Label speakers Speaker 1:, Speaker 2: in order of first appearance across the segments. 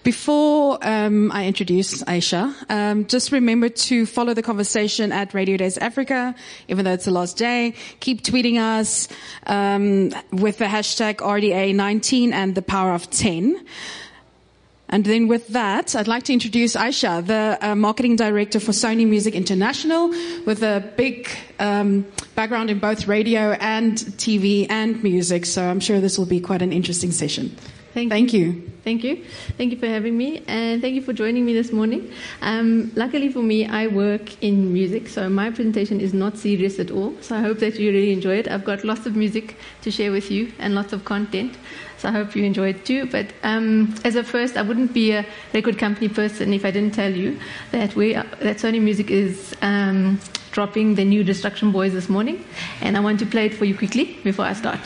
Speaker 1: Before I introduce Aisha, just remember to follow the conversation at Radio Days Africa, even though it's the last day. Keep tweeting us with the hashtag RDA19 and the power of 10. And then with that, I'd like to introduce Aisha, the marketing director for Sony Music International, with a big background in both radio and TV and music. So I'm sure this will be quite an interesting session. Thank you.
Speaker 2: Thank you. Thank you for having me, and thank you for joining me this morning. Luckily for me, I work in music, so my presentation is not serious at all. So I hope that you really enjoy it. I've got lots of music to share with you and lots of content. So I hope you enjoy it too. But as a first, I wouldn't be a record company person if I didn't tell you that that Sony Music is dropping the new Destruction Boys this morning, and I want to play it for you quickly before I start.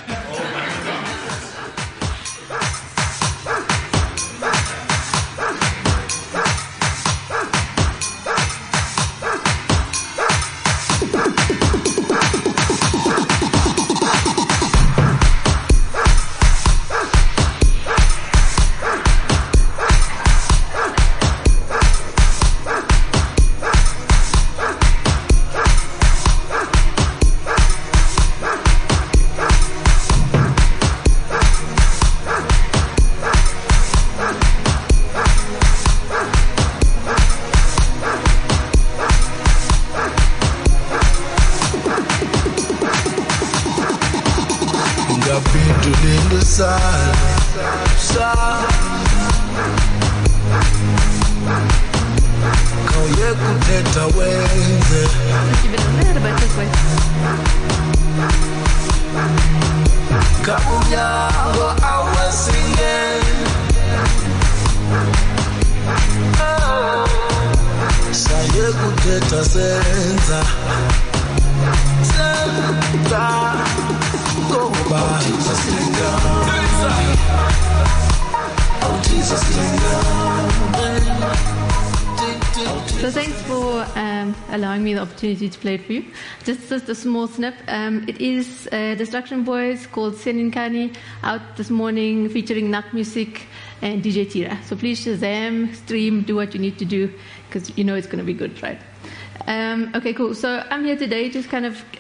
Speaker 2: So thanks for allowing me the opportunity to play it for you. Just a small snip. It is Destruction Boys called Seninkani, out this morning, featuring Nak Music and DJ Tira. So please Shazam, stream, do what you need to do, because you know it's going to be good, right? Okay, cool. So I'm here today to kind of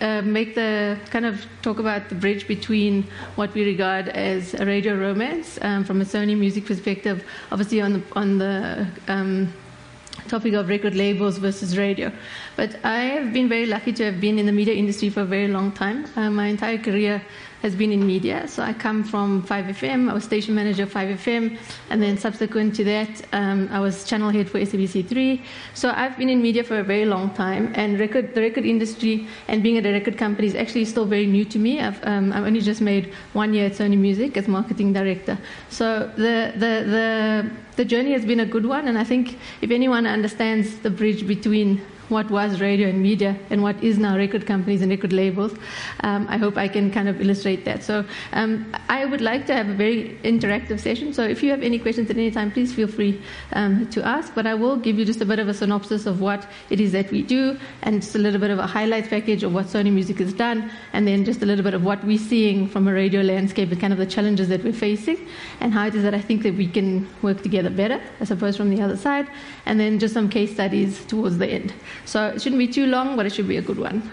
Speaker 2: talk about the bridge between what we regard as a radio romance from a Sony Music perspective, obviously on the topic of record labels versus radio. But I have been very lucky to have been in the media industry for a very long time. My entire career has been in media. So I come from 5FM. I was station manager of 5FM. And then subsequent to that, I was channel head for SABC3. So I've been in media for a very long time. And the record industry and being at a record company is actually still very new to me. I've only just made 1 year at Sony Music as marketing director. So the journey has been a good one. And I think if anyone understands the bridge between what was radio and media and what is now record companies and record labels, I hope I can kind of illustrate that. So I would like to have a very interactive session. So if you have any questions at any time, please feel free to ask. But I will give you just a bit of a synopsis of what it is that we do, and just a little bit of a highlights package of what Sony Music has done, and then just a little bit of what we're seeing from a radio landscape and kind of the challenges that we're facing, and how it is that I think that we can work together better, I suppose, from the other side, and then just some case studies towards the end. So it shouldn't be too long, but it should be a good one.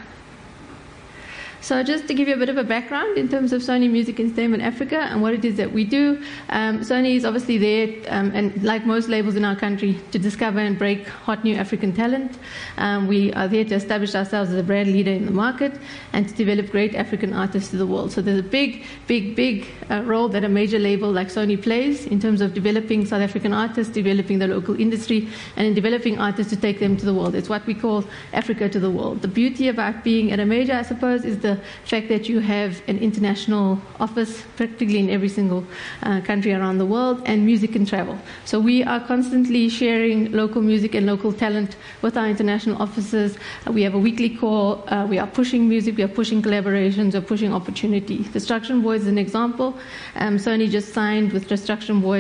Speaker 2: So just to give you a bit of a background in terms of Sony Music Entertainment Africa and what it is that we do, Sony is obviously there, and like most labels in our country, to discover and break hot new African talent. We are there to establish ourselves as a brand leader in the market and to develop great African artists to the world. So there's a big role that a major label like Sony plays in terms of developing South African artists, developing the local industry, and in developing artists to take them to the world. It's what we call Africa to the world. The beauty about being at a major, I suppose, is the fact that you have an international office practically in every single country around the world, and music and travel. So we are constantly sharing local music and local talent with our international offices. We have a weekly call. We are pushing music. We are pushing collaborations. We're pushing opportunity. Destruction Boys is an example. Sony just signed with Destruction Boys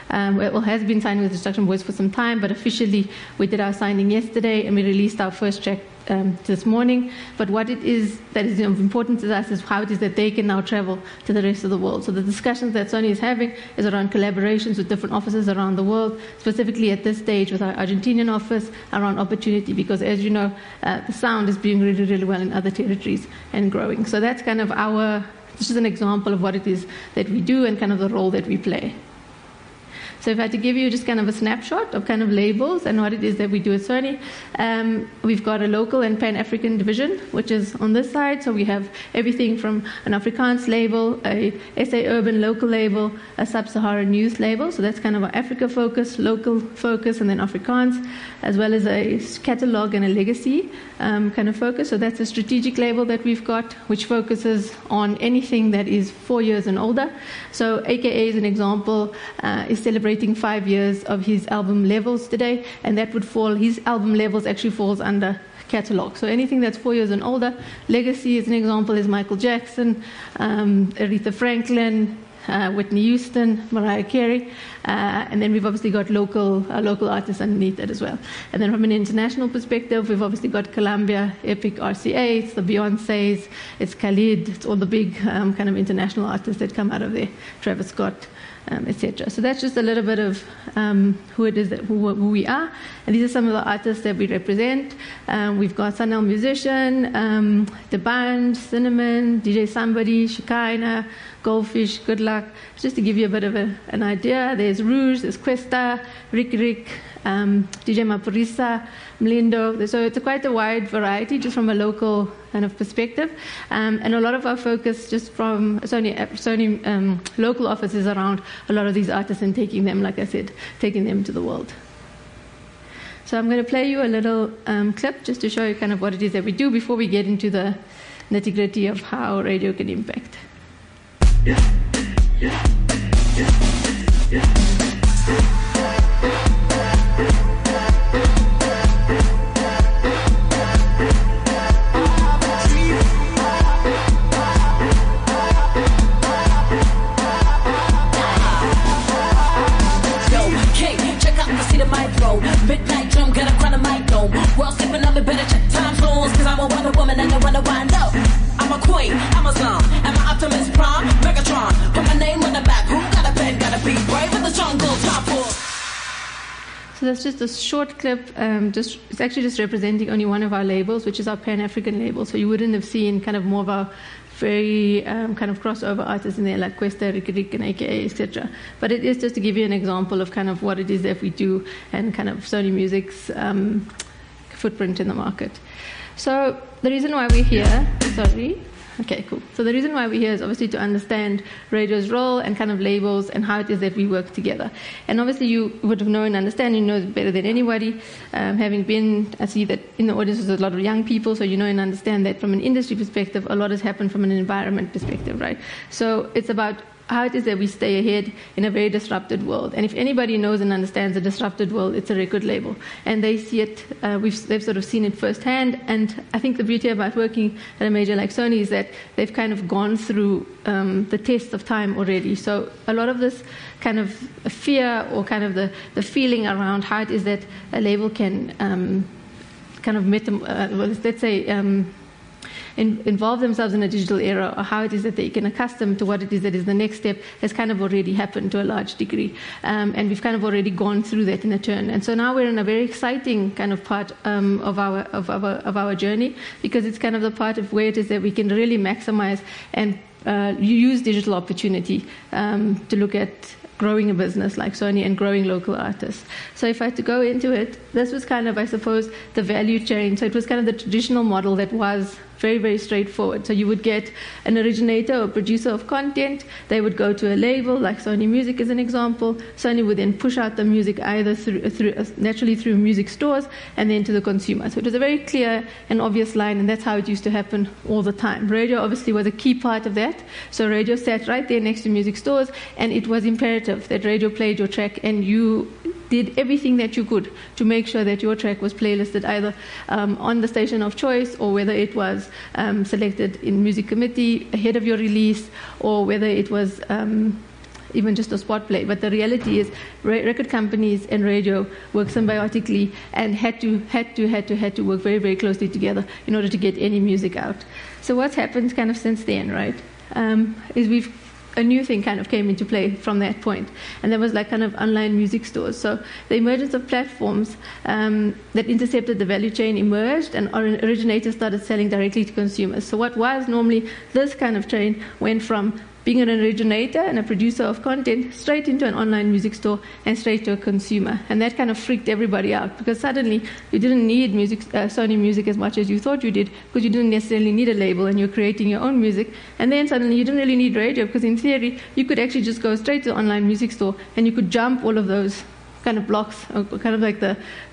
Speaker 2: has been signing with Destruction Boys for some time, but officially we did our signing yesterday and we released our first track this morning. But what it is that is important to us is how it is that they can now travel to the rest of the world. So the discussions that Sony is having is around collaborations with different offices around the world, specifically at this stage with our Argentinian office around opportunity, because as you know, the sound is doing really, really well in other territories and growing. So that's kind of this is an example of what it is that we do and kind of the role that we play. So if I had to give you just kind of a snapshot of kind of labels and what it is that we do at Sony, we've got a local and Pan-African division, which is on this side. So we have everything from an Afrikaans label, a SA Urban local label, a Sub-Saharan youth label. So that's kind of our Africa focus, local focus, and then Afrikaans, as well as a catalog and a legacy kind of focus. So that's a strategic label that we've got, which focuses on anything that is 4 years and older. So AKA, as an example, is celebrating 5 years of his album Levels today, and that would fall, his album Levels actually falls under catalog. So anything that's 4 years and older. Legacy, as an example, is Michael Jackson, Aretha Franklin, Whitney Houston, Mariah Carey, and then we've obviously got local artists underneath that as well. And then from an international perspective, we've obviously got Columbia, Epic, RCA, it's the Beyoncés, it's Khalid, it's all the big kind of international artists that come out of there, Travis Scott, etc. So that's just a little bit of who it is, who we are. And these are some of the artists that we represent. We've got Sanel Musician, The Band, Cinnamon, DJ Somebody, Shekinah, Goldfish, Good Luck. Just to give you a bit of an idea, there's Rouge, there's Questa, Rick, DJ Mapurisa, Mlindo. So it's quite a wide variety just from a local kind of perspective. And a lot of our focus just from Sony local offices around a lot of these artists and taking them, like I said, taking them to the world. So I'm going to play you a little clip just to show you kind of what it is that we do before we get into the nitty-gritty of how radio can impact.
Speaker 3: Midnight drum, get up on the mic dome. Well, sleeping on me, better check time zones. Cause I'm a Wonder Woman and I wanna wind up. I'm a queen, Amazon, and my Optimus Prime, Megatron. Put my name on the back, who got a pen, gotta be brave in the jungle, top for.
Speaker 2: So that's just a short clip. It's actually just representing only one of our labels, which is our Pan-African label. So you wouldn't have seen kind of more of our very kind of crossover artists in there, like Questa, Rick, and AKA, etc. But it is just to give you an example of kind of what it is that we do and kind of Sony Music's footprint in the market. So the reason why we're here, Okay, cool. So the reason why we're here is obviously to understand radio's role and kind of labels and how it is that we work together. And obviously you would have known and understand, you know better than anybody, having been, I see that in the audience there's a lot of young people, so you know and understand that from an industry perspective, a lot has happened from an environment perspective, right? So it's about how it is that we stay ahead in a very disrupted world. And if anybody knows and understands a disrupted world, it's a record label. And they see it, they've sort of seen it firsthand. And I think the beauty about working at a major like Sony is that they've kind of gone through the test of time already. So a lot of this kind of fear or kind of the feeling around how it is that a label can kind of, let's say, involve themselves in a digital era, or how it is that they can accustom to what it is that is the next step, has kind of already happened to a large degree. And we've kind of already gone through that in a turn. And so now we're in a very exciting kind of part of our journey, because it's kind of the part of where it is that we can really maximize and use digital opportunity to look at growing a business like Sony and growing local artists. So if I had to go into it, this was kind of, I suppose, the value chain. So it was kind of the traditional model that was very, very straightforward. So you would get an originator or producer of content. They would go to a label, like Sony Music as an example. Sony would then push out the music either naturally through music stores and then to the consumer. So it was a very clear and obvious line, and that's how it used to happen all the time. Radio obviously was a key part of that. So radio sat right there next to music stores, and it was imperative that radio played your track, and you did everything that you could to make sure that your track was playlisted either on the station of choice, or whether it was selected in music committee ahead of your release, or whether it was even just a spot play. But the reality is record companies and radio work symbiotically and had to work very, very closely together in order to get any music out. So what's happened kind of since then, right, is a new thing kind of came into play from that point, and there was like kind of online music stores. So the emergence of platforms that intercepted the value chain emerged, and originators started selling directly to consumers. So what was normally this kind of chain went from being an originator and a producer of content straight into an online music store and straight to a consumer. And that kind of freaked everybody out, because suddenly you didn't need Sony Music as much as you thought you did, because you didn't necessarily need a label and you're creating your own music. And then suddenly you didn't really need radio, because in theory you could actually just go straight to the online music store and you could jump all of those kind of blocks, kind of like the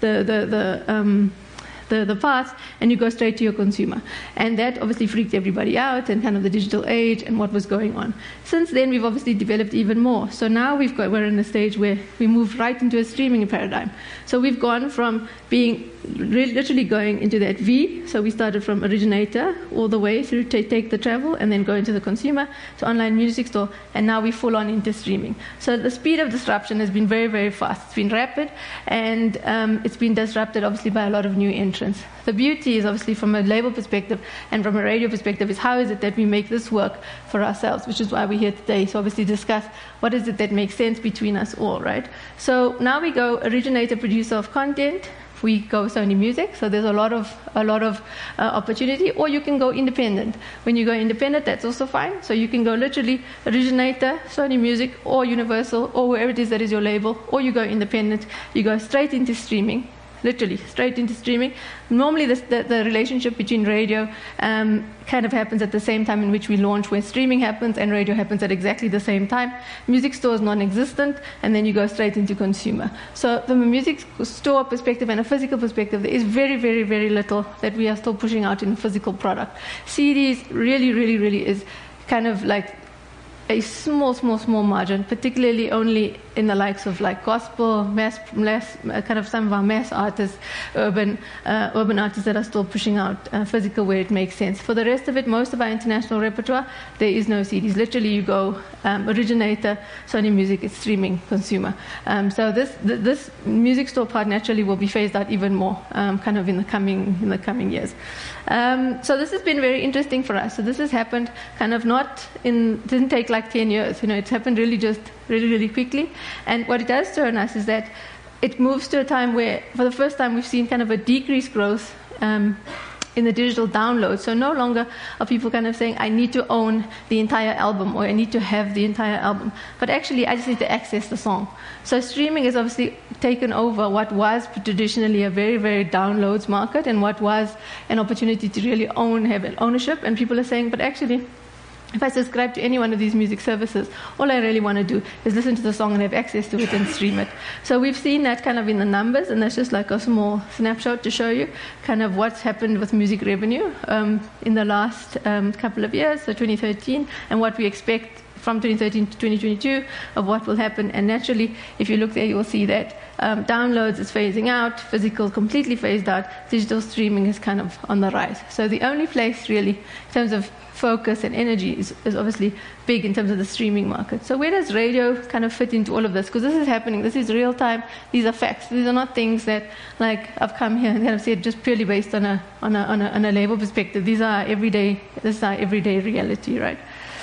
Speaker 2: path, and you go straight to your consumer. And that obviously freaked everybody out, and kind of the digital age and what was going on. Since then, we've obviously developed even more. So now we're in a stage where we move right into a streaming paradigm. So we've gone from being literally going into that V. So we started from originator all the way through to take the travel and then go into the consumer to online music store, and now we full on into streaming. So the speed of disruption has been very, very fast. It's been rapid, and it's been disrupted obviously by a lot of new entrants. The beauty is obviously from a label perspective and from a radio perspective is how is it that we make this work for ourselves, which is why we're here today. So obviously discuss what is it that makes sense between us all, right? So now we go originator, producer of content. We go Sony Music, so there's a lot of opportunity, or you can go independent. When you go independent, that's also fine. So you can go literally originator, Sony Music, or Universal, or wherever it is that is your label, or you go independent. You go straight into streaming. Literally, straight into streaming. Normally, the relationship between radio kind of happens at the same time in which we launch, where streaming happens and radio happens at exactly the same time. Music store is non-existent, and then you go straight into consumer. So from a music store perspective and a physical perspective, there is very, very, very little that we are still pushing out in physical product. CDs really, really, really is kind of like a small margin, particularly only in the likes of like gospel, kind of some of our mass artists, urban artists that are still pushing out physical where it makes sense. For the rest of it, most of our international repertoire, there is no CDs. Literally, you go originator, Sony Music, it's streaming, consumer. So this music store part naturally will be phased out even more, kind of in the coming years. So this has been very interesting for us. So this has happened kind of didn't take like 10 years. It's happened really just really quickly. And what it does turn us is that it moves to a time where, for the first time, we've seen kind of a decreased growth in the digital download. So no longer are people kind of saying, I need to own the entire album, or I need to have the entire album. But actually, I just need to access the song. So streaming has obviously taken over what was traditionally a very, very downloads market, and what was an opportunity to really have an ownership. And people are saying, but actually, if I subscribe to any one of these music services, all I really want to do is listen to the song and have access to it and stream it. So we've seen that kind of in the numbers, and that's just like a small snapshot to show you kind of what's happened with music revenue in the last couple of years, so 2013, and what we expect from 2013 to 2022 of what will happen. And naturally, if you look there, you will see that downloads is phasing out, physical completely phased out, digital streaming is kind of on the rise. So the only place really, in terms of focus and energy, is obviously big in terms of the streaming market. So where does radio kind of fit into all of this? Because this is happening, this is real time, these are facts. These are not things that like I've come here and kind of said just purely based on a label perspective. This is our everyday reality, right?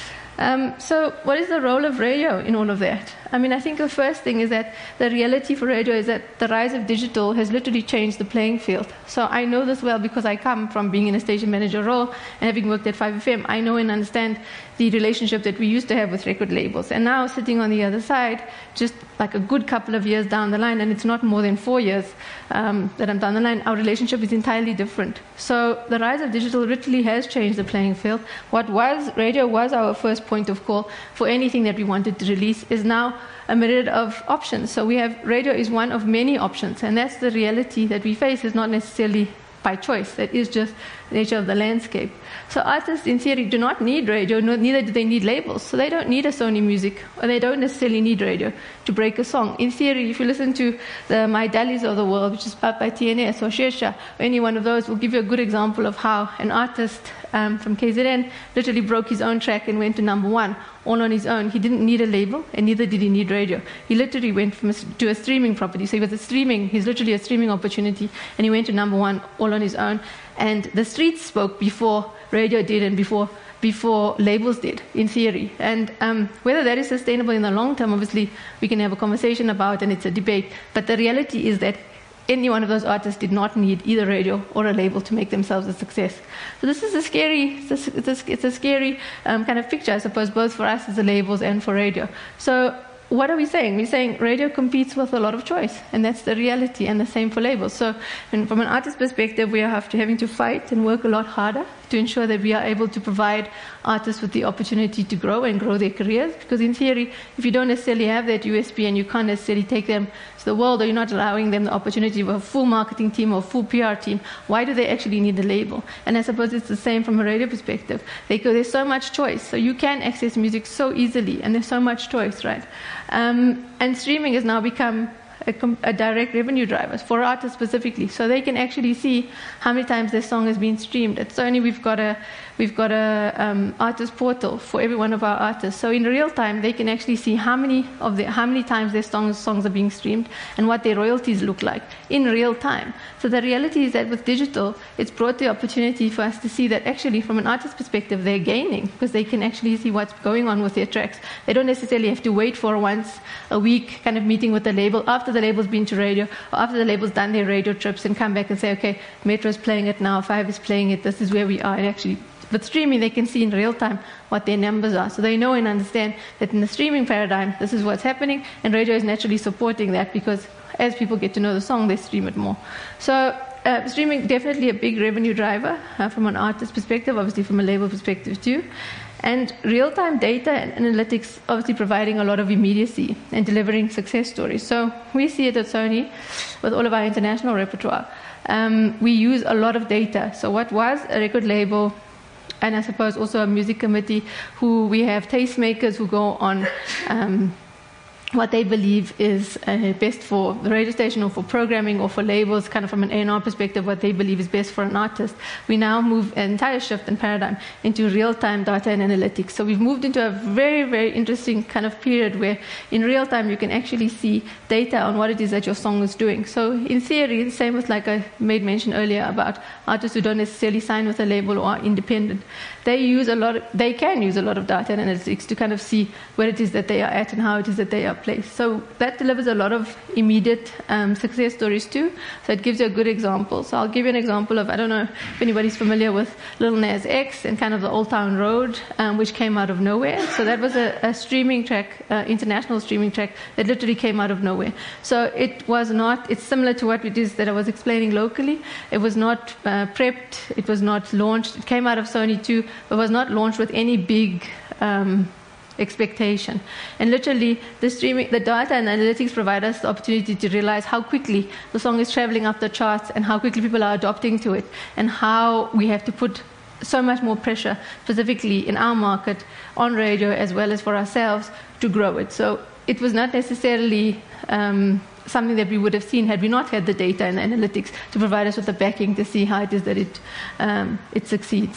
Speaker 2: So what is the role of radio in all of that? I mean, I think the first thing is that the reality for radio is that the rise of digital has literally changed the playing field. So I know this well because I come from being in a station manager role and having worked at 5FM. I know and understand the relationship that we used to have with record labels. And now sitting on the other side, just like a good couple of years down the line, and it's not more than 4 years that I'm down the line, our relationship is entirely different. So the rise of digital literally has changed the playing field. Radio was our first point of call for anything that we wanted to release, is now a myriad of options. So we have radio is one of many options, and that's the reality that we face. Is not necessarily by choice. That is just the nature of the landscape. So artists, in theory, do not need radio, neither do they need labels. So they don't need a Sony Music, or they don't necessarily need radio to break a song. In theory, if you listen to the My Dallies of the world, which is out by TNS or Shesha, or any one of those, will give you a good example of how an artist from KZN literally broke his own track and went to #1 all on his own. He didn't need a label, and neither did he need radio. He literally went to a streaming property. So he's literally a streaming opportunity, and he went to #1 all on his own. And the streets spoke before radio did and before labels did, in theory. And whether that is sustainable in the long term, obviously, we can have a conversation about, and it's a debate. But the reality is that any one of those artists did not need either radio or a label to make themselves a success. So this is a scary kind of picture, I suppose, both for us as the labels and for radio. So what are we saying? We're saying radio competes with a lot of choice, and that's the reality, and the same for labels. So from an artist perspective, we are having to fight and work a lot harder to ensure that we are able to provide artists with the opportunity to grow and grow their careers. Because in theory, if you don't necessarily have that USP and you can't necessarily take them to the world, or you're not allowing them the opportunity of a full marketing team or a full PR team, why do they actually need a label? And I suppose it's the same from a radio perspective. There's so much choice. So you can access music so easily, and there's so much choice, right? And streaming has now become a direct revenue driver for artists specifically, so they can actually see how many times their song has been streamed. At Sony, we've got a artist portal for every one of our artists. So in real time, they can actually see how many times their songs are being streamed and what their royalties look like in real time. So the reality is that with digital, it's brought the opportunity for us to see that actually, from an artist perspective, they're gaining because they can actually see what's going on with their tracks. They don't necessarily have to wait for once a week kind of meeting with the label after the label's been to radio, or after the label's done their radio trips, and come back and say, okay, Metro's playing it now, 5 is playing it, this is where we are. And actually, with streaming, they can see in real time what their numbers are. So they know and understand that in the streaming paradigm, this is what's happening, and radio is naturally supporting that because as people get to know the song, they stream it more. So streaming, definitely a big revenue driver from an artist perspective, obviously from a label perspective too. And real-time data and analytics obviously providing a lot of immediacy and delivering success stories. So we see it at Sony with all of our international repertoire. We use a lot of data. So what was a record label, and I suppose also a music committee, who we have tastemakers who go on what they believe is best for the radio station or for programming or for labels, kind of from an A&R perspective, what they believe is best for an artist. We now move an entire shift in paradigm into real-time data and analytics. So we've moved into a very, very interesting kind of period where in real time you can actually see data on what it is that your song is doing. So in theory, the same as like I made mention earlier about artists who don't necessarily sign with a label or are independent. They can use a lot of data and analytics to kind of see where it is that they are at and how it is that they are placed. So that delivers a lot of immediate success stories too. So it gives you a good example. So I'll give you an example of, I don't know if anybody's familiar with Lil Nas X and kind of the Old Town Road, which came out of nowhere. So that was a streaming track, international streaming track that literally came out of nowhere. So it's similar to what it is that I was explaining locally. It was not prepped, it was not launched. It came out of Sony too, but was not launched with any big expectation. And literally, the data and analytics provide us the opportunity to realize how quickly the song is traveling up the charts and how quickly people are adopting to it, and how we have to put so much more pressure, specifically in our market, on radio as well as for ourselves, to grow it. So it was not necessarily something that we would have seen had we not had the data and analytics to provide us with the backing to see how it is that it succeeds.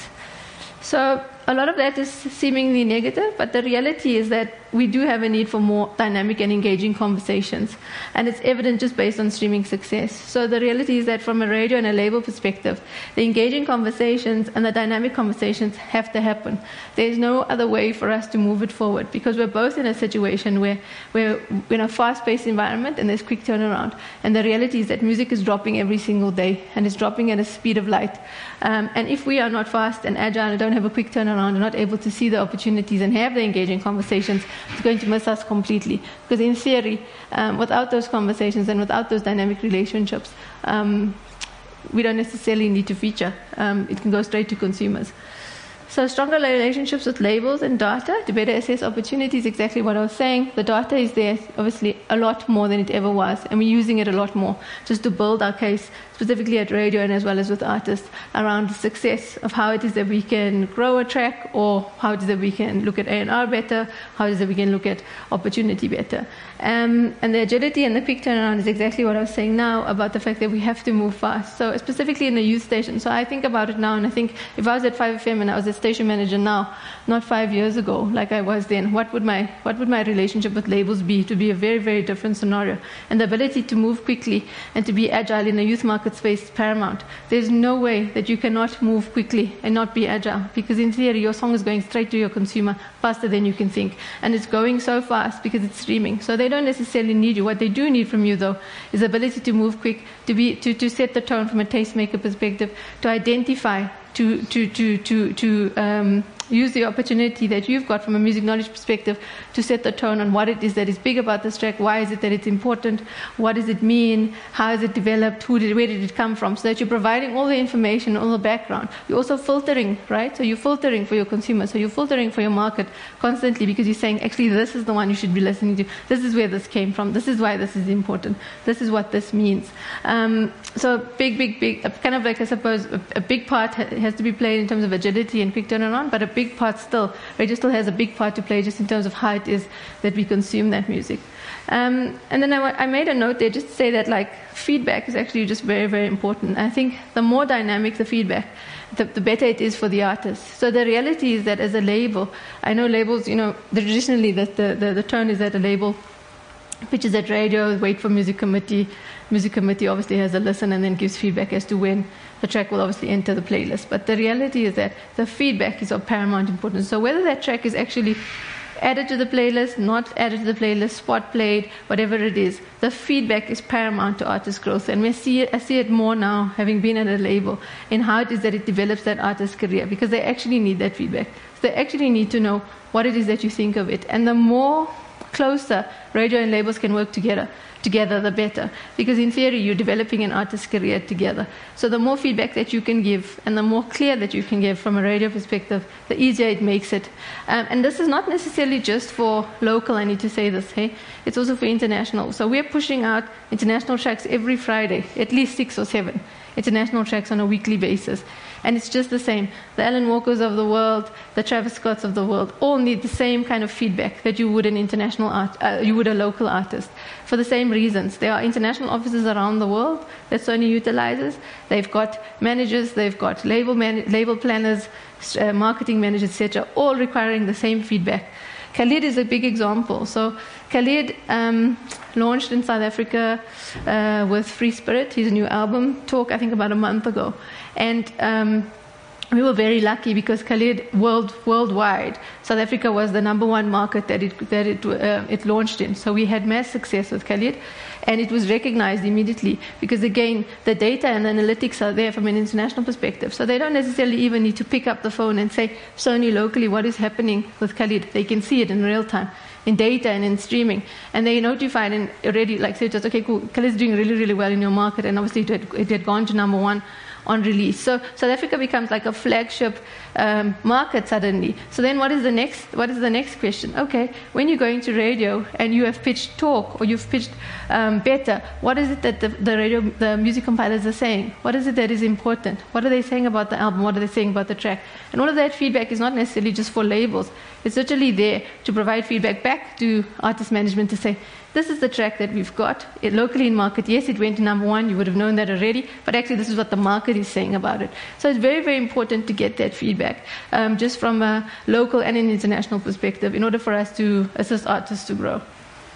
Speaker 2: So a lot of that is seemingly negative, but the reality is that we do have a need for more dynamic and engaging conversations, and it's evident just based on streaming success. So the reality is that from a radio and a label perspective, the engaging conversations and the dynamic conversations have to happen. There's no other way for us to move it forward, because we're both in a situation where we're in a fast-paced environment and there's quick turnaround. And the reality is that music is dropping every single day, and it's dropping at a speed of light. And if we are not fast and agile and don't have a quick turnaround and not able to see the opportunities and have the engaging conversations, it's going to miss us completely. Because in theory, without those conversations and without those dynamic relationships, we don't necessarily need to feature. It can go straight to consumers. So stronger relationships with labels and data to better assess opportunities, exactly what I was saying. The data is there, obviously, a lot more than it ever was, and we're using it a lot more just to build our case, specifically at radio and as well as with artists, around the success of how it is that we can grow a track, or how it is that we can look at A&R better, how it is that we can look at opportunity better. And the agility and the quick turnaround is exactly what I was saying now about the fact that we have to move fast. So specifically in the youth station. So I think about it now, and I think if I was at 5FM and I was a station manager now, not 5 years ago, like I was then, what would my relationship with labels be? To be a very, very different scenario. And the ability to move quickly and to be agile in the youth market space is paramount. There's no way that you cannot move quickly and not be agile, because in theory your song is going straight to your consumer faster than you can think. And it's going so fast because it's streaming. So they don't necessarily need you. What they do need from you, though, is the ability to move quick, to set the tone from a tastemaker perspective, to identify, to use the opportunity that you've got from a music knowledge perspective to set the tone on what it is that is big about this track, why is it that it's important, what does it mean, how is it developed, where did it come from, so that you're providing all the information, all the background. You're also filtering, right? So you're filtering for your consumer, so you're filtering for your market constantly, because you're saying, actually, this is the one you should be listening to, this is where this came from, this is why this is important, this is what this means. So big, kind of like, I suppose, a big part has to be played in terms of agility and quick turnaround, but a big part still, radio still has a big part to play just in terms of how it is that we consume that music. And then I made a note there just to say that, like, feedback is actually just very, very important. I think the more dynamic the feedback, the better it is for the artist. So the reality is that as a label, I know labels, traditionally the tone is that a label pitches at radio, wait for music committee. Music committee obviously has a listen and then gives feedback as to when the track will obviously enter the playlist. But the reality is that the feedback is of paramount importance. So whether that track is actually added to the playlist, not added to the playlist, spot played, whatever it is, the feedback is paramount to artist growth. And I see it more now, having been at a label, in how it is that it develops that artist's career, because they actually need that feedback. So they actually need to know what it is that you think of it. And the more closer radio and labels can work together, the better, because in theory you're developing an artist's career together. So the more feedback that you can give and the more clear that you can give from a radio perspective, the easier it makes it. And this is not necessarily just for local, I need to say this, hey? It's also for international. So we're pushing out international tracks every Friday, at least 6 or 7 international tracks on a weekly basis. And it's just the same. The Alan Walkers of the world, the Travis Scotts of the world, all need the same kind of feedback that you would you would a local artist, for the same reasons. There are international offices around the world that Sony utilizes. They've got managers, they've got label planners, marketing managers, etc., all requiring the same feedback. Khalid is a big example. So Khalid launched in South Africa with Free Spirit, his new album, Talk, I think about a month ago. And we were very lucky because Khalid worldwide, South Africa was the #1 market that it launched in. So we had mass success with Khalid, and it was recognized immediately because, again, the data and analytics are there from an international perspective. So they don't necessarily even need to pick up the phone and say, Sony, locally, what is happening with Khalid? They can see it in real time, in data and in streaming. And they notified and already, like, say, just, okay, cool, Khalid's doing really, really well in your market, and obviously it had gone to #1 on release. So South Africa becomes like a flagship market suddenly. So then what is the next question? Okay, when you're going to radio and you have pitched Talk or you've pitched Better, what is it that the music compilers are saying? What is it that is important? What are they saying about the album? What are they saying about the track? And all of that feedback is not necessarily just for labels. It's literally there to provide feedback back to artist management to say, this is the track that we've got locally in market. Yes, it went to #1. You would have known that already. But actually, this is what the market is saying about it. So it's very, very important to get that feedback, just from a local and an international perspective, in order for us to assist artists to grow.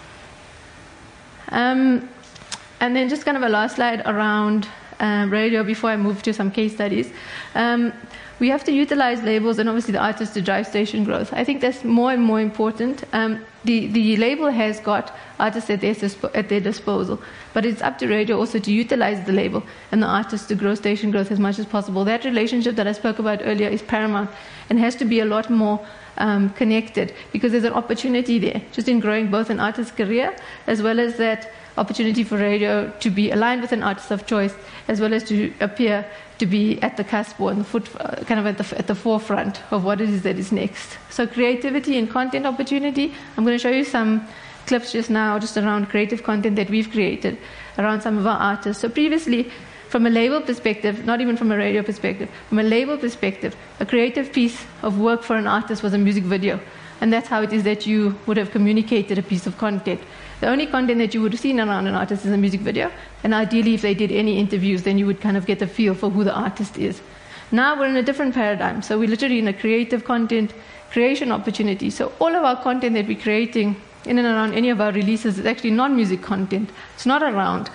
Speaker 2: And then just kind of a last slide around radio before I move to some case studies. We have to utilize labels and obviously the artists to drive station growth. I think that's more and more important. The label has got artists at their disposal, but it's up to radio also to utilize the label and the artists to grow station growth as much as possible. That relationship that I spoke about earlier is paramount and has to be a lot more connected, because there's an opportunity there just in growing both an artist's career as well as that opportunity for radio to be aligned with an artist of choice, as well as to appear to be at the cusp or kind of at the forefront of what it is that is next. So creativity and content opportunity. I'm going to show you some clips just now, just around creative content that we've created around some of our artists. So previously, from a label perspective, not even from a radio perspective, from a label perspective, a creative piece of work for an artist was a music video. And that's how it is that you would have communicated a piece of content. The only content that you would have seen around an artist is a music video. And ideally, if they did any interviews, then you would kind of get a feel for who the artist is. Now we're in a different paradigm. So we're literally in a creative content creation opportunity. So all of our content that we're creating in and around any of our releases is actually non-music content. It's not around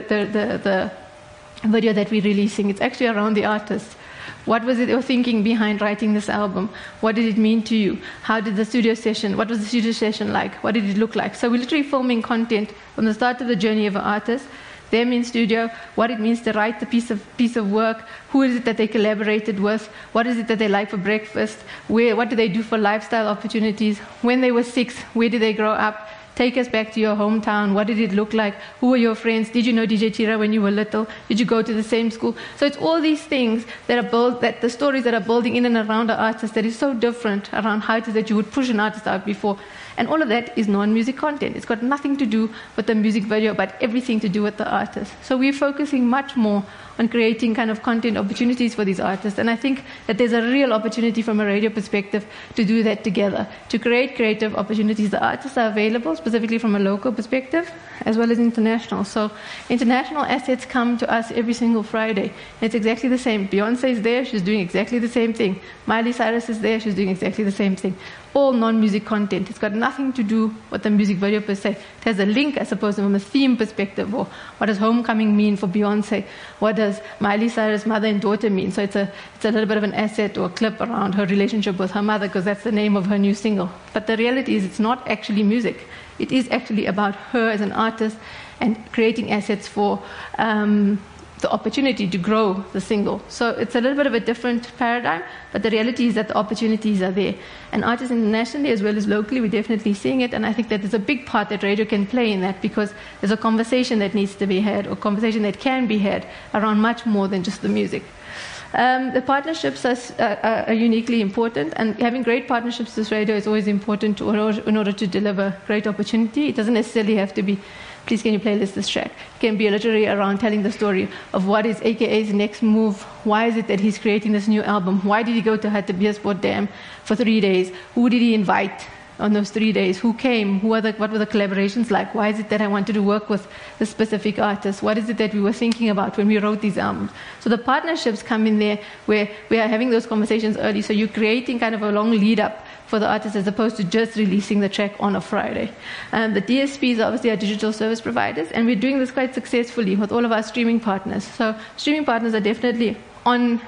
Speaker 2: the video that we're releasing. It's actually around the artist. What was it your thinking behind writing this album? What did it mean to you? What was the studio session like? What did it look like? So we're literally filming content from the start of the journey of an artist, them in studio, what it means to write the piece of work, who is it that they collaborated with, what is it that they like for breakfast, what do they do for lifestyle opportunities, when they were 6, where did they grow up, take us back to your hometown, what did it look like, who were your friends, did you know DJ Tira when you were little, did you go to the same school? So it's all these things that the stories that are building in and around an artist that is so different around how it is that you would push an artist out before. And all of that is non-music content. It's got nothing to do with the music video, but everything to do with the artist. So we're focusing much more on creating kind of content opportunities for these artists. And I think that there's a real opportunity from a radio perspective to do that together, to create creative opportunities. The artists are available, specifically from a local perspective, as well as international. So international assets come to us every single Friday. It's exactly the same. Beyonce is there, she's doing exactly the same thing. Miley Cyrus is there, she's doing exactly the same thing. All non-music content. It's got nothing to do with the music video per se. It has a link, I suppose, from a theme perspective, or what does Homecoming mean for Beyonce? What does Miley Cyrus' mother and daughter mean? So it's a little bit of an asset or a clip around her relationship with her mother, because that's the name of her new single. But the reality is it's not actually music. It is actually about her as an artist and creating assets for the opportunity to grow the single. So it's a little bit of a different paradigm, but the reality is that the opportunities are there. And artists internationally as well as locally, we're definitely seeing it, and I think that there's a big part that radio can play in that, because there's a conversation that needs to be had, or conversation that can be had around much more than just the music. The partnerships are uniquely important, and having great partnerships with radio is always important in order to deliver great opportunity. It doesn't necessarily have to be, please can you playlist this track? It can be literally around telling the story of what is AKA's next move. Why is it that he's creating this new album? Why did he go to Hartbeespoort Dam for 3 days? Who did he invite on those 3 days? Who came? What were the collaborations like? Why is it that I wanted to work with the specific artist? What is it that we were thinking about when we wrote these albums? So the partnerships come in there where we are having those conversations early. So you're creating kind of a long lead up for the artist as opposed to just releasing the track on a Friday. The DSPs obviously are digital service providers, and we're doing this quite successfully with all of our streaming partners. So streaming partners are definitely on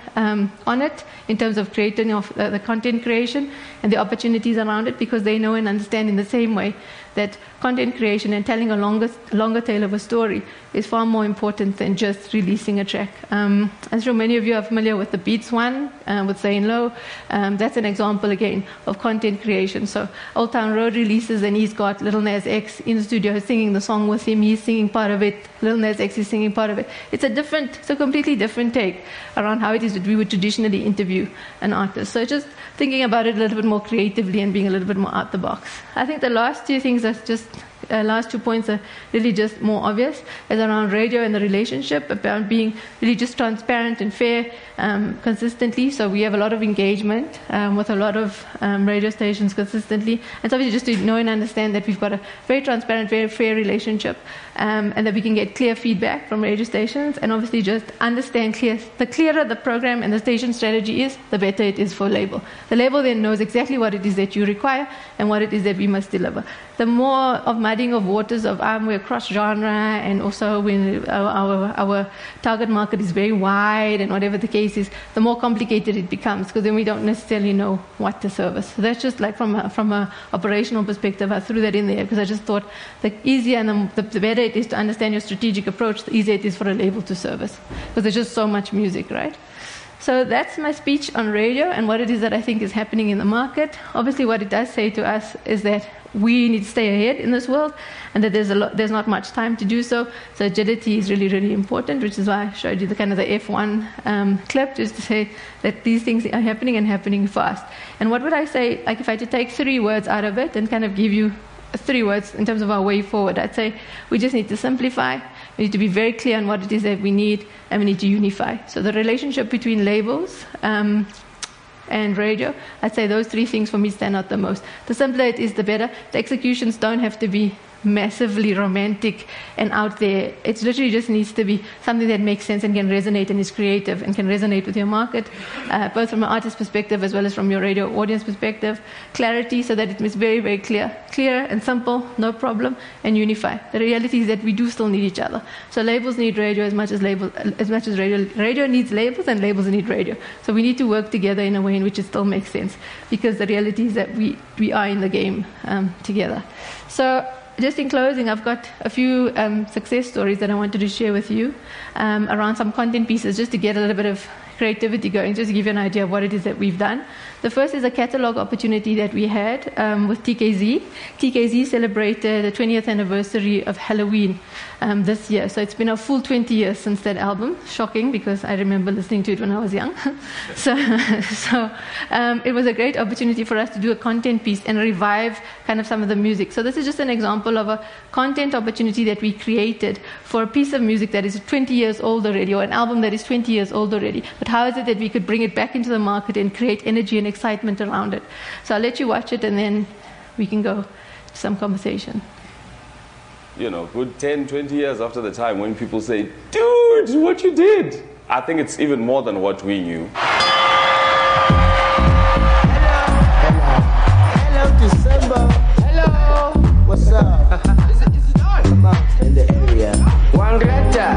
Speaker 2: it in terms of creating the content creation and the opportunities around it, because they know and understand in the same way that content creation and telling a longer tale of a story is far more important than just releasing a track. I'm sure many of you are familiar with the Beats one, with Zane Lowe. That's an example, again, of content creation. So Old Town Road releases, and he's got Lil Nas X in the studio singing the song with him. He's singing part of it. Lil Nas X is singing part of it. It's a completely different take around how it is that we would traditionally interview an artist. So just thinking about it a little bit more creatively and being a little bit more out the box. I think the last two things are just last 2 points are really just more obvious, is around radio and the relationship, about being really just transparent and fair consistently. So we have a lot of engagement with a lot of radio stations consistently. And so obviously just to know and understand that we've got a very transparent, very fair relationship, and that we can get clear feedback from radio stations, and obviously just understand the clearer the program and the station strategy is, the better it is for label. The label then knows exactly what it is that you require and what it is that we must deliver. The more of muddying of waters of we're cross genre, and also when our target market is very wide and whatever the case is, the more complicated it becomes, because then we don't necessarily know what to service. So that's just like from a operational perspective, I threw that in there because I just thought the easier and the better it is to understand your strategic approach, the easier it is for a label to service, because there's just so much music, right? So that's my speech on radio and what it is that I think is happening in the market. Obviously, what it does say to us is that we need to stay ahead in this world, and that there's not much time to do so. So agility is really, really important, which is why I showed you the kind of the F1 clip, just to say that these things are happening and happening fast. And what would I say, like if I had to take 3 words out of it and kind of give you 3 words in terms of our way forward, I'd say we just need to simplify, we need to be very clear on what it is that we need, and we need to unify. So the relationship between labels and radio, I'd say those 3 things for me stand out the most. The simpler it is, the better. The executions don't have to be massively romantic and out there. It literally just needs to be something that makes sense and can resonate and is creative and can resonate with your market, both from an artist perspective as well as from your radio audience perspective. Clarity, so that it is very, very clear and simple, no problem, and unify. The reality is that we do still need each other. So labels need radio as much as radio needs labels, and labels need radio. So we need to work together in a way in which it still makes sense, because the reality is that we are in the game together. So just in closing, I've got a few success stories that I wanted to share with you around some content pieces, just to get a little bit of creativity going, just to give you an idea of what it is that we've done. The first is a catalog opportunity that we had with TKZ. TKZ celebrated the 20th anniversary of Halloween this year. So it's been a full 20 years since that album. Shocking, because I remember listening to it when I was young. So it was a great opportunity for us to do a content piece and revive kind of some of the music. So this is just an example of a content opportunity that we created for a piece of music that is 20 years old already, or an album that is 20 years old already. But how is it that we could bring it back into the market and create energy and excitement around it? So I'll let you watch it, and then we can go to some conversation.
Speaker 4: You know, good 10, 20 years after the time when people say, dude, what you did. I think it's even more than what we knew.
Speaker 5: Hello, December. Hello. What's up? Come out in the area. Wangata,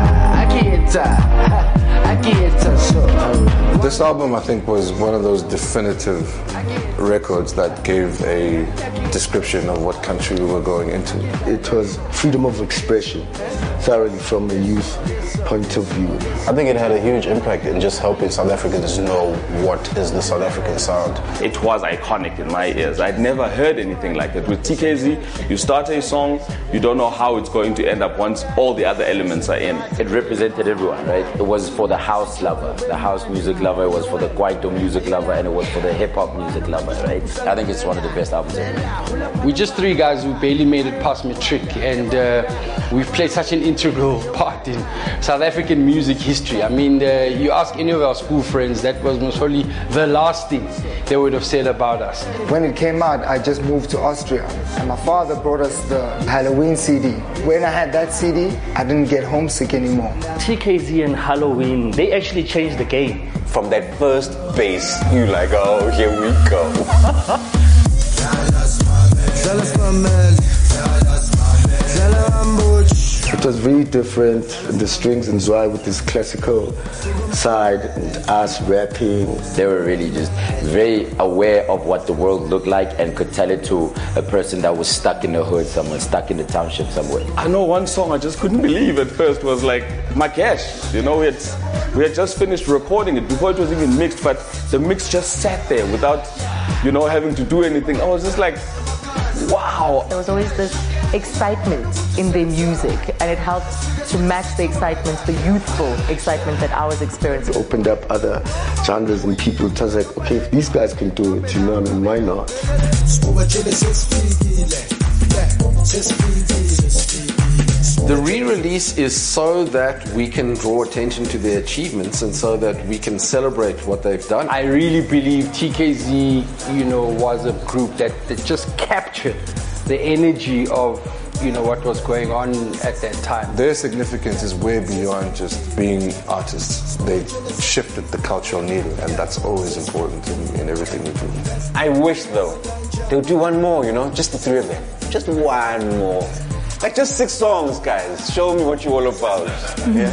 Speaker 5: Akieta, so.
Speaker 6: This album, I think, was one of those definitive records that gave a description of what country we were going into.
Speaker 5: It was freedom of expression, thoroughly from a youth point of view.
Speaker 7: I think it had a huge impact in just helping South Africans know what is the South African sound.
Speaker 4: It was iconic in my ears. I'd never heard anything like it. With TKZ, you start a song, you don't know how it's going to end up once all the other elements are in.
Speaker 8: It represented everyone, right? It was for the house lover, the house music lover, it was for the Kwaito music lover, and it was for the hip-hop music lover, right? I think it's one of the best albums ever.
Speaker 9: We're just 3 guys who barely made it past matric, and we've played such an integral part in South African music history. I mean, you ask any of our school friends, that was most probably the last thing they would have said about us.
Speaker 10: When it came out, I just moved to Austria, and my father brought us the Halloween CD. When I had that CD, I didn't get homesick anymore.
Speaker 11: TKZ and Halloween, they actually changed the game.
Speaker 7: From that first bass, you like, oh, here we go.
Speaker 5: It was very different, the strings and Zwaai with this classical side, and us rapping.
Speaker 8: They were really just very aware of what the world looked like and could tell it to a person that was stuck in the hood somewhere, stuck in the township somewhere.
Speaker 4: I know one song I just couldn't believe at first was like Makesh. You know, we had just finished recording it before it was even mixed, but the mix just sat there without, you know, having to do anything. I was just like, wow.
Speaker 12: There was always this excitement in their music, and it helped to match the excitement, the youthful excitement that I was experiencing.
Speaker 5: It opened up other genres, and people just like, okay, if these guys can do it, you know, and why not?
Speaker 13: The re-release is so that we can draw attention to their achievements and so that we can celebrate what they've done.
Speaker 9: I really believe TKZ, you know, was a group that just captured the energy of, you know, what was going on at that time.
Speaker 6: Their significance is way beyond just being artists. They shifted the cultural needle, and that's always important in everything we do.
Speaker 7: I wish, though, they would do one more, you know, just the 3 of them. Just one more. Like just 6 songs, guys. Show me what you're all about. Yeah.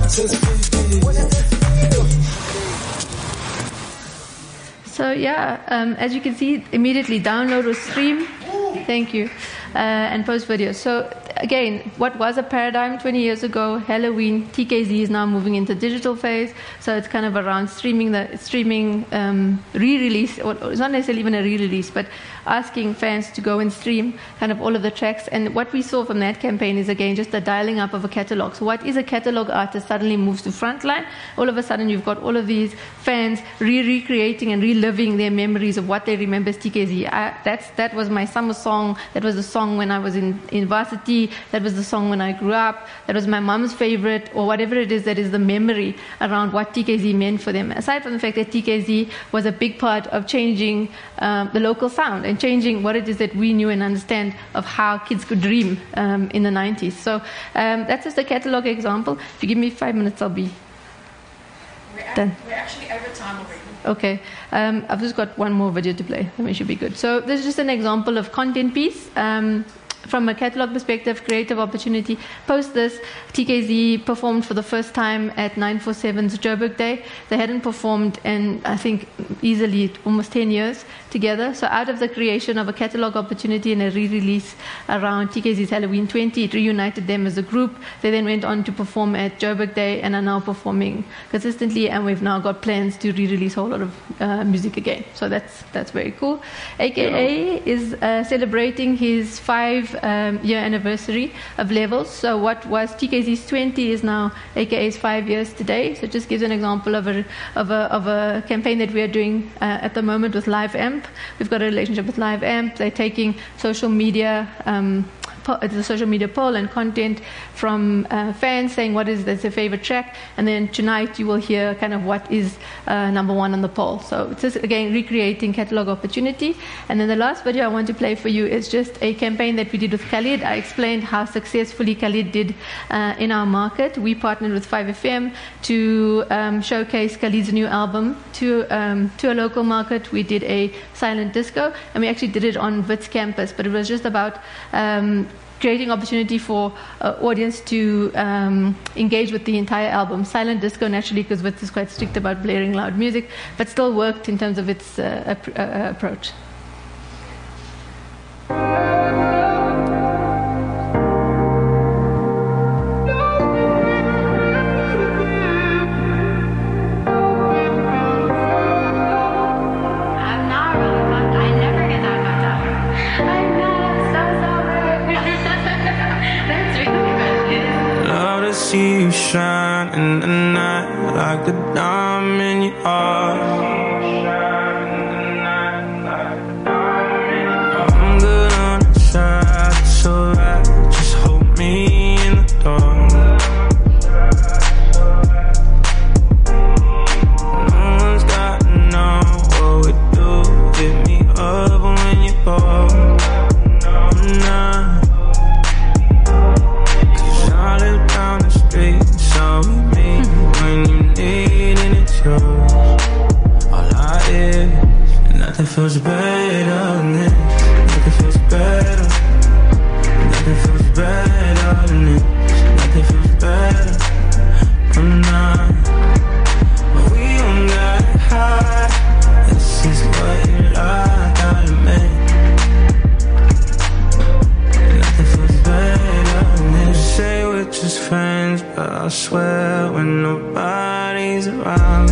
Speaker 2: So yeah, as you can see, immediately download or stream. Thank you. And post videos. So again, what was a paradigm 20 years ago, Halloween, TKZ is now moving into digital phase. So it's kind of around streaming re-release, or it's not necessarily even a re-release, but asking fans to go and stream kind of all of the tracks. And what we saw from that campaign is, again, just the dialing up of a catalog. So what is a catalog artist suddenly moves to frontline. All of a sudden, you've got all of these fans recreating and reliving their memories of what they remember as TKZ. That was my summer song. That was the song when I was in varsity. That was the song when I grew up. That was my mom's favorite, or whatever it is that is the memory around what TKZ meant for them. Aside from the fact that TKZ was a big part of changing the local sound and changing what it is that we knew and understand of how kids could dream in the 90s. So that's just a catalog example. If you give me 5 minutes, I'll be done.
Speaker 1: We're actually over time already.
Speaker 2: Okay. I've just got one more video to play. That should be good. So this is just an example of content piece. From a catalog perspective, creative opportunity. Post this, TKZ performed for the first time at 947's Joburg Day. They hadn't performed in, I think, easily almost 10 years together. So out of the creation of a catalog opportunity and a re-release around TKZ's Halloween 20, it reunited them as a group. They then went on to perform at Joburg Day and are now performing consistently, and we've now got plans to re-release a whole lot of music again. So that's very cool. AKA is celebrating his 5-year anniversary of Levels. So what was TKZ's 20 is now AKA's 5 years today. So it just gives an example of a campaign that we are doing at the moment with Live Amp. We've got a relationship with Live Amp. They're taking social media the social media poll and content from fans saying what is their favorite track, and then tonight you will hear kind of what is number one on the poll. So it's just, again, recreating catalog opportunity. And then the last video I want to play for you is just a campaign that we did with Khalid. I explained how successfully Khalid did in our market. We partnered with 5FM to showcase Khalid's new album to a local market. We did a silent disco, and we actually did it on Wits campus, but it was just about creating opportunity for audience to engage with the entire album. Silent disco, naturally, because Wits is quite strict about blaring loud music, but still worked in terms of its approach.
Speaker 14: See you shine in the night like the diamond you are. I'm good on the side, it's alright. Just hold me in the dark. No one's gotta know what we do. Hit me up when you fall. I live down the street, so we meet when you need and it's yours. All I is, nothing feels better than this. Nothing feels better. Nothing feels better than this. Nothing feels better. I'm not, but we don't got high. This is what you like, gotta make. Nothing feels better than this. Say we're just friends, but I swear when nobody's around,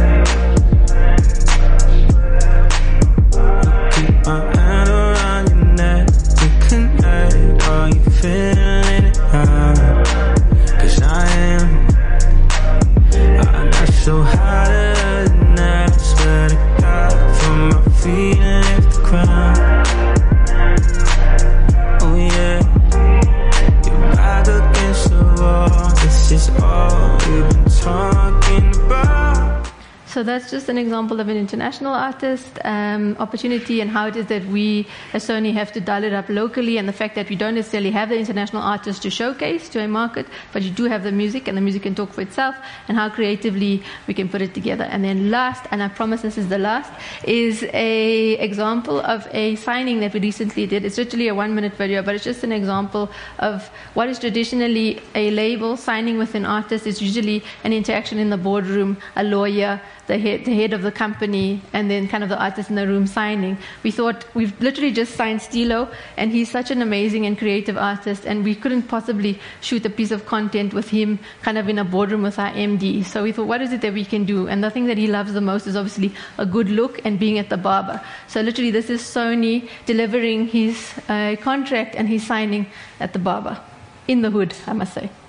Speaker 14: keep my hand around your neck. We connect, are you feeling it now? 'Cause I am. I'm not so hotter than that. I swear to God, from my feet and hit the ground. Oh yeah. Back against the wall, this is all we've been talking about.
Speaker 2: So that's just an example of an international artist opportunity, and how it is that we as Sony have to dial it up locally, and the fact that we don't necessarily have the international artist to showcase to a market, but you do have the music, and the music can talk for itself, and how creatively we can put it together. And then last, and I promise this is the last, is a example of a signing that we recently did. It's literally a 1-minute video, but it's just an example of what is traditionally a label signing with an artist. Is usually an interaction in the boardroom, a lawyer, the head of the company, and then kind of the artist in the room signing. We thought, we've literally just signed Stilo, and he's such an amazing and creative artist, and we couldn't possibly shoot a piece of content with him kind of in a boardroom with our MD. So we thought, what is it that we can do? And the thing that he loves the most is obviously a good look and being at the barber. So literally this is Sony delivering his contract, and he's signing at the barber. In the hood, I must say.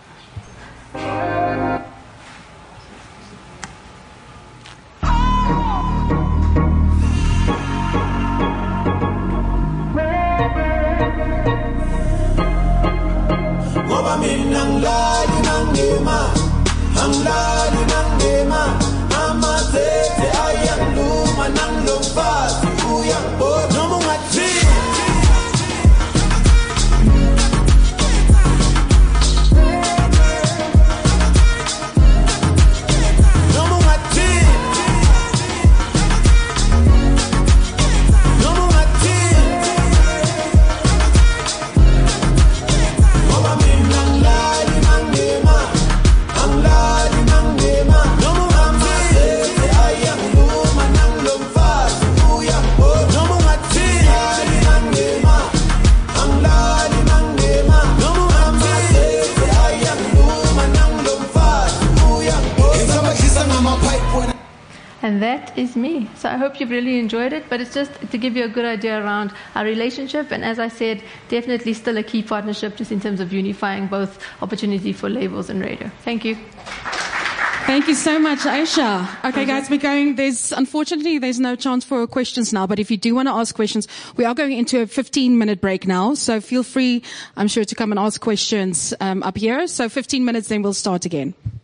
Speaker 2: And that is me. So I hope you've really enjoyed it, but it's just to give you a good idea around our relationship. And as I said, definitely still a key partnership just in terms of unifying both opportunity for labels and radio. Thank you.
Speaker 1: Thank you so much, Aisha. Okay, guys, we're going. Unfortunately, there's no chance for questions now, but if you do want to ask questions, we are going into a 15-minute break now. So feel free, I'm sure, to come and ask questions up here. So 15 minutes, then we'll start again.